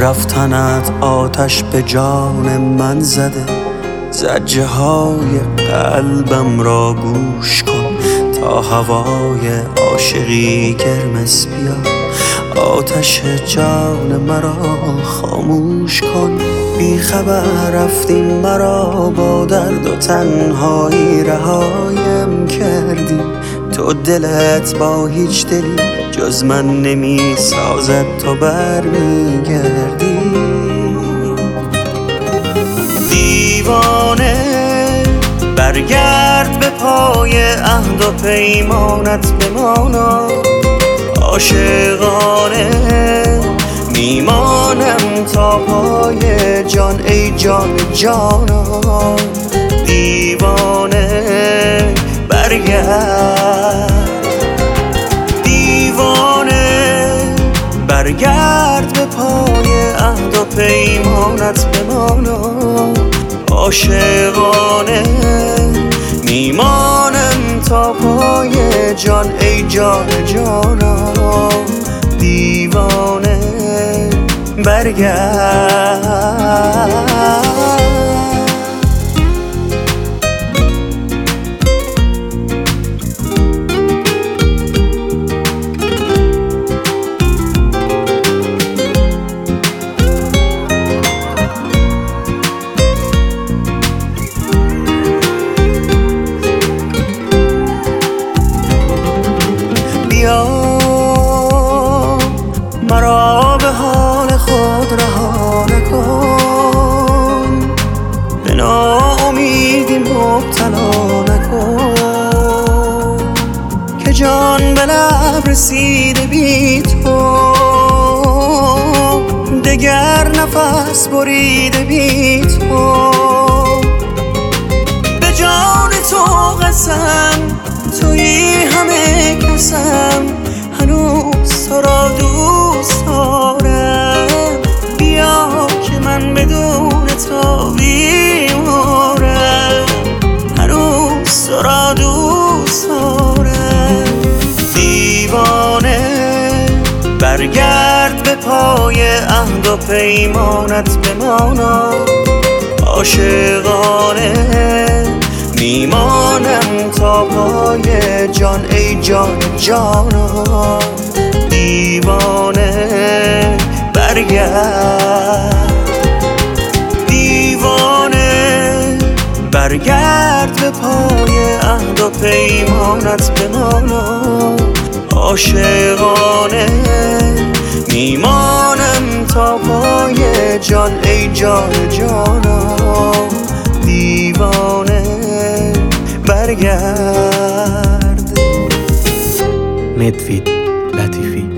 رفتنت آتش به جان من زده، زجه های قلبم را گوش کن تا هوای عاشقی گرمس بیا. آتش جان مرا خاموش کن، بی خبر رفتیم مرا با درد و تنهایی رهایم کردی. تو دلت با هیچ دلی جز من نمی سازد، تو برمیگردی. دیوانه برگرد به پای عهد و پیمانت بمانا، عاشقانه میمانم تا پای جان ای جان جانا. دیوانه برگرد، دیوانه برگرد به پای عهد و پیمانت بمانا، عاشقانه میمانم تا پای جان ای جان جانا. دیوانه برگرد. مرا به حال خود رها نکن، به ناامیدی مبتلا نکن، که جان به لب رسیده بی تو، دگر نفس بریده بی تو. به جان تو قسم تویی همه کسم، هنوز تو را دوست دارم. بیا که من بدون تو بیمارم، هنوز تو را دوست دارم. دیوانه برگرد به پای عهد و پیمانت بمانا، عاشقانه میمانم تا پای جان ای جان جانا. دیوانه برگرد، دیوانه برگرد به پای عهد و پیمانت بمانا، عاشقانه میمانم تا پای جان ای جان جانا. دیوانه برگرد. مدفید لطیفی.